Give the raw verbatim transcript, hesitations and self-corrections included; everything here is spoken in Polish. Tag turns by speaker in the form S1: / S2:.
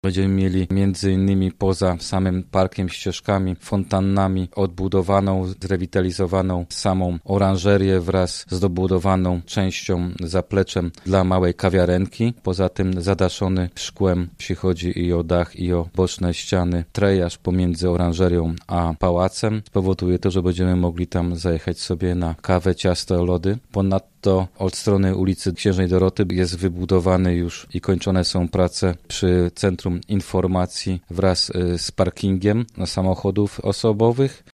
S1: Będziemy mieli między innymi poza samym parkiem, ścieżkami, fontannami odbudowaną, zrewitalizowaną samą oranżerię wraz z dobudowaną częścią, zapleczem dla małej kawiarenki. Poza tym zadaszony szkłem, jeśli chodzi i o dach, i o boczne ściany, trejaż pomiędzy oranżerią a pałacem spowoduje to, że będziemy mogli tam zajechać sobie na kawę, ciasto, lody. Ponadto od strony ulicy Księżnej Doroty jest wybudowany już i kończone są prace przy Centrum Informacji wraz z parkingiem samochodów osobowych.